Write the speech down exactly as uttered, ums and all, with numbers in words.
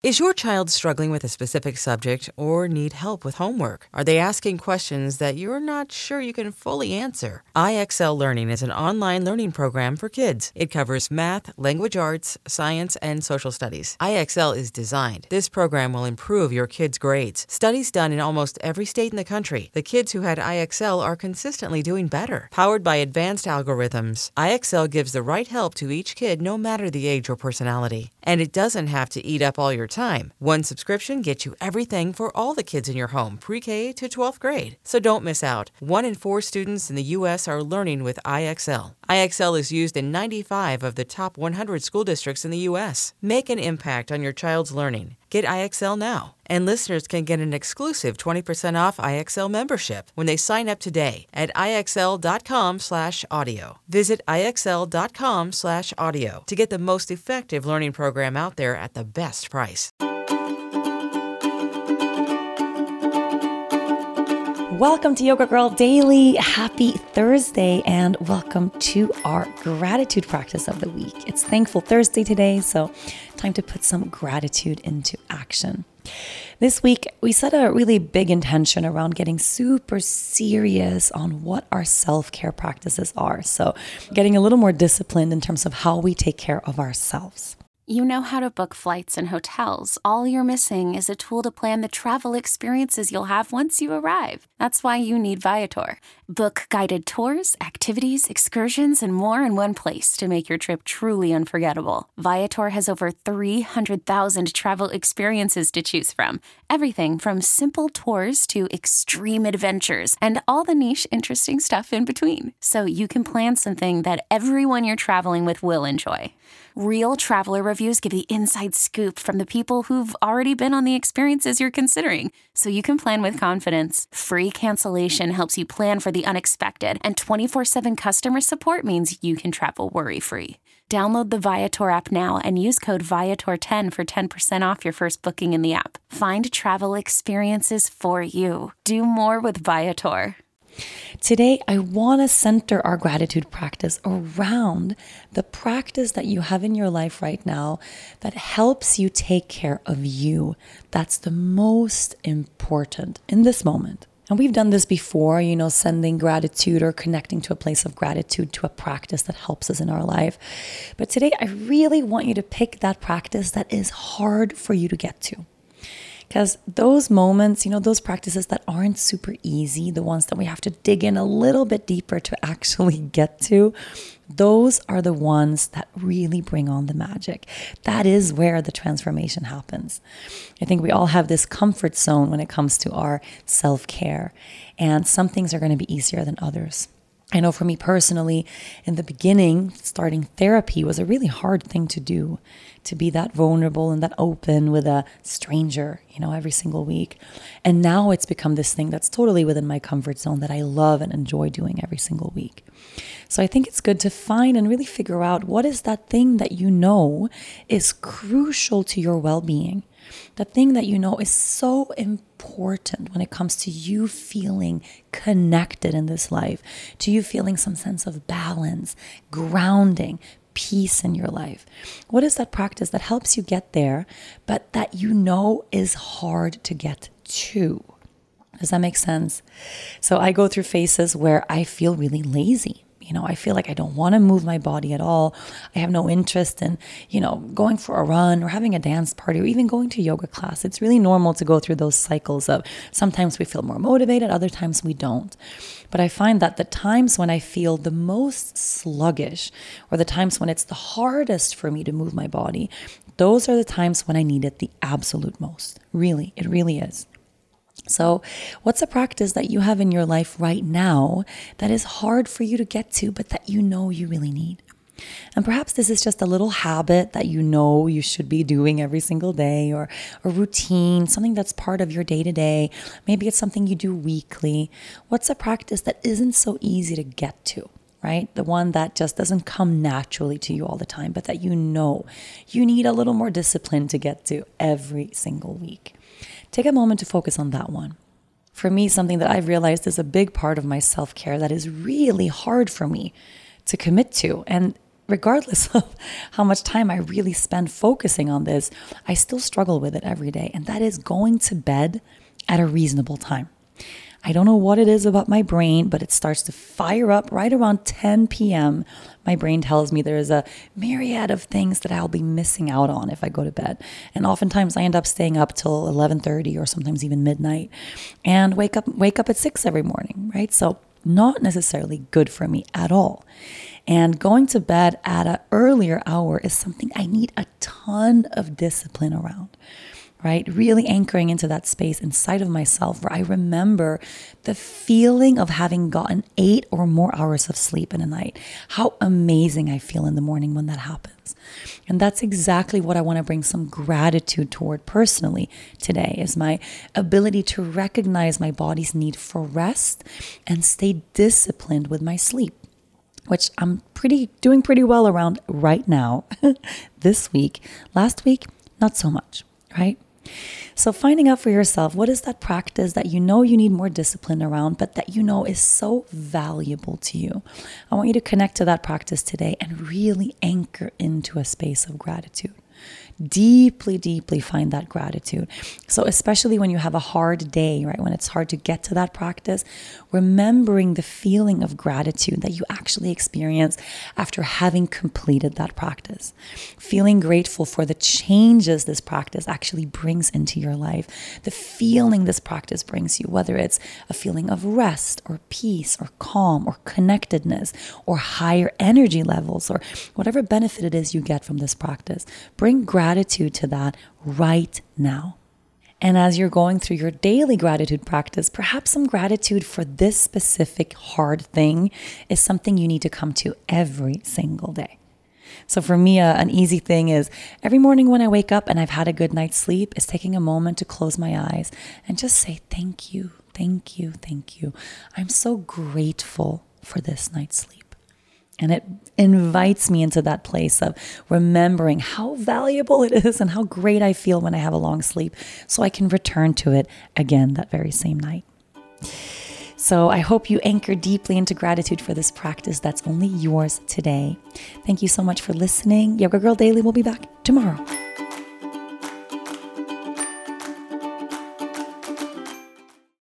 Is your child struggling with a specific subject or need help with homework? Are they asking questions that you're not sure you can fully answer? I X L Learning is an online learning program for kids. It covers math, language arts, science, and social studies. I X L is designed. This program will improve your kids' grades. Studies done in almost every state in the country. The kids who had I X L are consistently doing better. Powered by advanced algorithms, I X L gives the right help to each kid no matter the age or personality. And it doesn't have to eat up all your time. One subscription gets you everything for all the kids in your home, pre-K to twelfth grade. So don't miss out. One in four students in the U S are learning with I X L. I X L is used in ninety-five of the top one hundred school districts in the U S. Make an impact on your child's learning. Get I X L now. And listeners can get an exclusive twenty percent off I X L membership when they sign up today at IXL.com slash audio. Visit IXL.com slash audio to get the most effective learning program out there at the best price. Welcome to Yoga Girl Daily. Happy Thursday and welcome to our gratitude practice of the week. It's Thankful Thursday today, so time to put some gratitude into action. This week, we set a really big intention around getting super serious on what our self-care practices are. So getting a little more disciplined in terms of how we take care of ourselves. You know how to book flights and hotels. All you're missing is a tool to plan the travel experiences you'll have once you arrive. That's why you need Viator. Book guided tours, activities, excursions, and more in one place to make your trip truly unforgettable. Viator has over three hundred thousand travel experiences to choose from. Everything from simple tours to extreme adventures and all the niche, interesting stuff in between. So you can plan something that everyone you're traveling with will enjoy. Real traveler reviews give the inside scoop from the people who've already been on the experiences you're considering, so you can plan with confidence. Free cancellation helps you plan for the unexpected, and twenty-four seven customer support means you can travel worry-free. Download the Viator app now and use code Viator ten for ten percent off your first booking in the app. Find travel experiences for you. Do more with Viator. Today, I want to center our gratitude practice around the practice that you have in your life right now that helps you take care of you. That's the most important in this moment. And we've done this before, you know, sending gratitude or connecting to a place of gratitude to a practice that helps us in our life. But today, I really want you to pick that practice that is hard for you to get to. Because those moments, you know, those practices that aren't super easy, the ones that we have to dig in a little bit deeper to actually get to, those are the ones that really bring on the magic. That is where the transformation happens. I think we all have this comfort zone when it comes to our self-care, and some things are going to be easier than others. I know for me personally, in the beginning, starting therapy was a really hard thing to do, to be that vulnerable and that open with a stranger, you know, every single week. And now it's become this thing that's totally within my comfort zone that I love and enjoy doing every single week. So I think it's good to find and really figure out what is that thing that you know is crucial to your well-being. The thing that you know is so important when it comes to you feeling connected in this life, to you feeling some sense of balance, grounding, peace in your life. What is that practice that helps you get there, but that you know is hard to get to? Does that make sense? So I go through phases where I feel really lazy. You know, I feel like I don't want to move my body at all. I have no interest in, you know, going for a run or having a dance party or even going to yoga class. It's really normal to go through those cycles of sometimes we feel more motivated, other times we don't. But I find that the times when I feel the most sluggish or the times when it's the hardest for me to move my body, those are the times when I need it the absolute most. Really, it really is. So what's a practice that you have in your life right now that is hard for you to get to, but that you know you really need? And perhaps this is just a little habit that you know you should be doing every single day, or a routine, something that's part of your day-to-day. Maybe it's something you do weekly. What's a practice that isn't so easy to get to, right? The one that just doesn't come naturally to you all the time, but that you know you need a little more discipline to get to every single week. Take a moment to focus on that one. For me, something that I've realized is a big part of my self-care that is really hard for me to commit to. And regardless of how much time I really spend focusing on this, I still struggle with it every day. And that is going to bed at a reasonable time. I don't know what it is about my brain, but it starts to fire up right around ten p.m. My brain tells me there is a myriad of things that I'll be missing out on if I go to bed. And oftentimes I end up staying up till eleven thirty or sometimes even midnight and wake up wake up at six every morning, right? So not necessarily good for me at all. And going to bed at an earlier hour is something I need a ton of discipline around. Right? Really anchoring into that space inside of myself where I remember the feeling of having gotten eight or more hours of sleep in a night. How amazing I feel in the morning when that happens. And that's exactly what I want to bring some gratitude toward personally today, is my ability to recognize my body's need for rest and stay disciplined with my sleep, which I'm pretty doing pretty well around right now this week. Last week, not so much, right? So finding out for yourself, what is that practice that you know you need more discipline around, but that you know is so valuable to you? I want you to connect to that practice today and really anchor into a space of gratitude. Deeply, deeply find that gratitude. So especially when you have a hard day, right? When it's hard to get to that practice, remembering the feeling of gratitude that you actually experience after having completed that practice. Feeling grateful for the changes this practice actually brings into your life. The feeling this practice brings you, whether it's a feeling of rest or peace or calm or connectedness or higher energy levels or whatever benefit it is you get from this practice. Bring gratitude Gratitude to that right now. And as you're going through your daily gratitude practice, perhaps some gratitude for this specific hard thing is something you need to come to every single day. So for me, uh, an easy thing is every morning when I wake up and I've had a good night's sleep is taking a moment to close my eyes and just say, thank you, thank you, thank you. I'm so grateful for this night's sleep. And it invites me into that place of remembering how valuable it is and how great I feel when I have a long sleep, so I can return to it again that very same night. So I hope you anchor deeply into gratitude for this practice that's only yours today. Thank you so much for listening. Yoga Girl Daily will be back tomorrow.